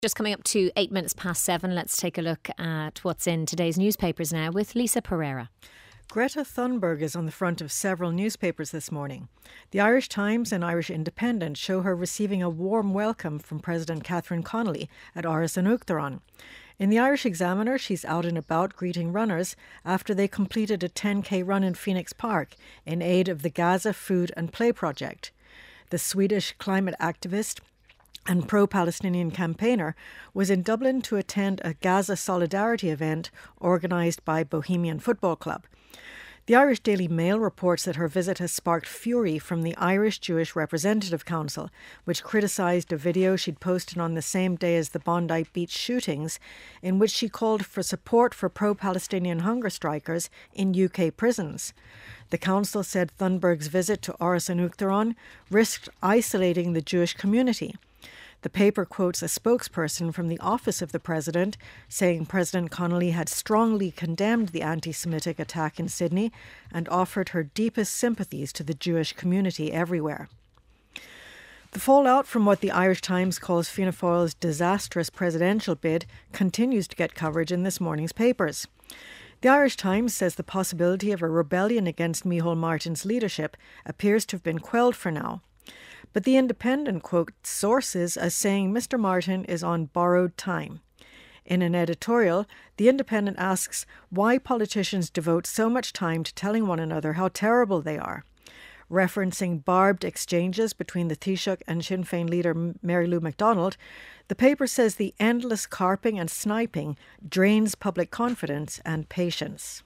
Just coming up to 7:08. Let's take a look at what's in today's newspapers now with Lisa Pereira. Greta Thunberg is on the front of several newspapers this morning. The Irish Times and Irish Independent show her receiving a warm welcome from President Catherine Connolly at Áras an Uachtaráin. In the Irish Examiner, she's out and about greeting runners after they completed a 10k run in Phoenix Park in aid of the Gaza Food and Play Project. The Swedish climate activist and pro-Palestinian campaigner was in Dublin to attend a Gaza solidarity event organised by Bohemian Football Club. The Irish Daily Mail reports that her visit has sparked fury from the Irish Jewish Representative Council, which criticised a video she'd posted on the same day as the Bondi Beach shootings, in which she called for support for pro-Palestinian hunger strikers in UK prisons. The council said Thunberg's visit to Áras an Uachtaráin risked isolating the Jewish community. The paper quotes a spokesperson from the office of the president saying President Connolly had strongly condemned the anti-Semitic attack in Sydney and offered her deepest sympathies to the Jewish community everywhere. The fallout from what the Irish Times calls Fianna Fáil's disastrous presidential bid continues to get coverage in this morning's papers. The Irish Times says the possibility of a rebellion against Micheál Martin's leadership appears to have been quelled for now. But the Independent quotes sources as saying Mr. Martin is on borrowed time. In an editorial, the Independent asks why politicians devote so much time to telling one another how terrible they are. Referencing barbed exchanges between the Taoiseach and Sinn Féin leader Mary Lou MacDonald, the paper says the endless carping and sniping drains public confidence and patience.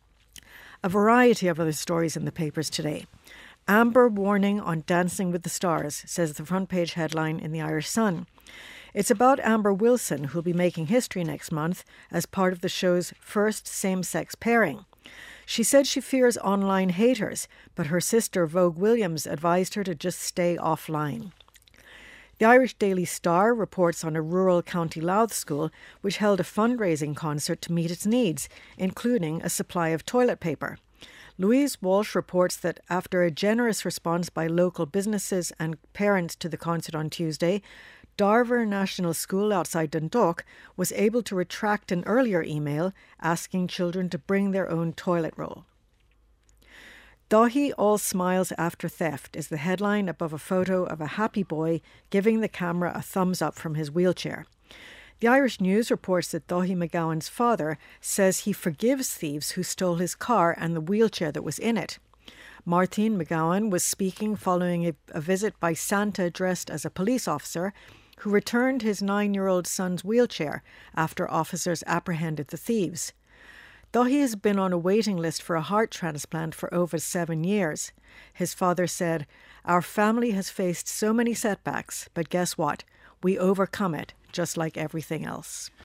A variety of other stories in the papers today. Amber warning on Dancing with the Stars, says the front page headline in the Irish Sun. It's about Amber Wilson, who'll be making history next month as part of the show's first same-sex pairing. She said she fears online haters, but her sister Vogue Williams advised her to just stay offline. The Irish Daily Star reports on a rural County Louth school which held a fundraising concert to meet its needs, including a supply of toilet paper. Louise Walsh reports that after a generous response by local businesses and parents to the concert on Tuesday, Darver National School outside Dundalk was able to retract an earlier email asking children to bring their own toilet roll. Daithí all smiles after theft is the headline above a photo of a happy boy giving the camera a thumbs up from his wheelchair. The Irish News reports that Daithí McGowan's father says he forgives thieves who stole his car and the wheelchair that was in it. Martin McGowan was speaking following a visit by Santa dressed as a police officer who returned his 9-year-old son's wheelchair after officers apprehended the thieves. Daithí has been on a waiting list for a heart transplant for over 7 years. His father said, "Our family has faced so many setbacks, but guess what? We overcome it, just like everything else."